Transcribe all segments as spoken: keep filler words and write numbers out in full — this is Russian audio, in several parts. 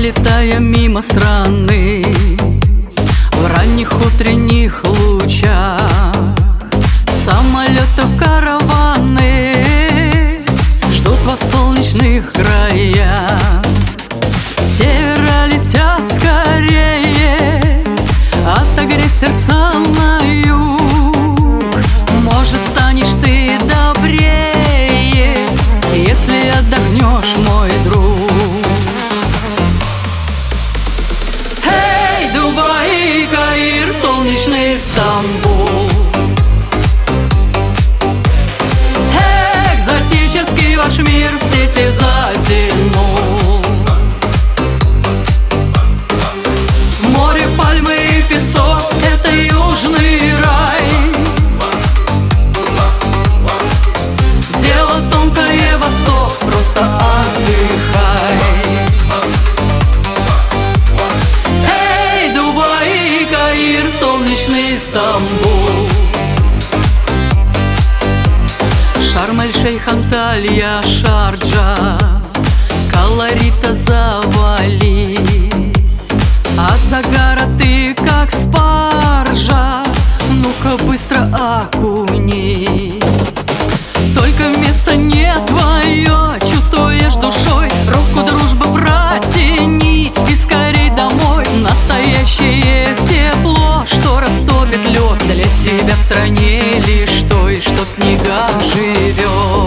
пролетая мимо страны, в ранних утренних лучах самолетов караваны ждут вас в солнечных краях. С севера летят скорее отогреть сердца на юг. Может, станешь ты добрее, если отдохнешь, мой друг. Эй, Дубай, Каир, солнечный Стамбул, экзотический ваш мир в сети затянул. Море, пальмы и песок — это южный рай. Дело тонкое, Восток, просто отдыхай. Эй, Дубай, Каир, солнечный Стамбул, Шарм-эль-Шейх, Анталья, Шарджа, колорита завались. От загара ты как спаржа, ну-ка быстро окунись. Только место не твое, чувствуешь душой, руку дружбы протяни и скорей домой. Настоящее тепло, что растопит лед, для тебя в стране лишь той, что в снегах живет.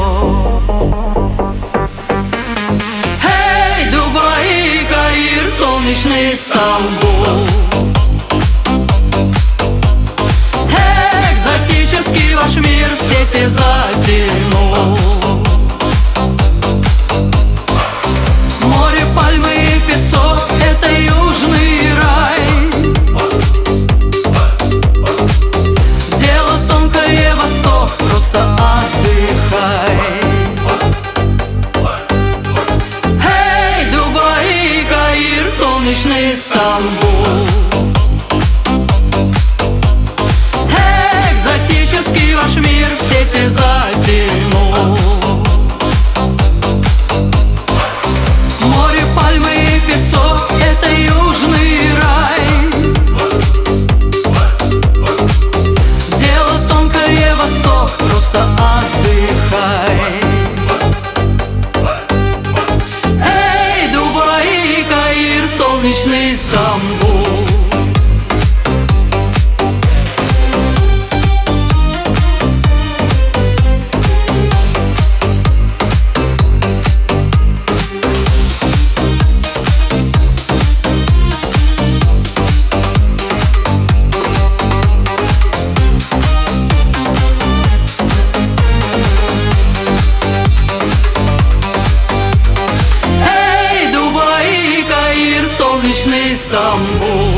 Эй, Дубай, Каир, солнечный Стамбул, экзотический ваш мир в сети затянул. Море, пальмы и песок — это южный рай. Дело тонкое, Восток, просто отдыхай. Эй, Дубай, Каир, солнечный Стамбул, экзотический ваш мир в сети затянул. Море, пальмы и песок — это южный рай. Дело тонкое, Восток, просто отдыхай. Эй, Дубай, Каир, солнечный Стамбул, солнечный Стамбул.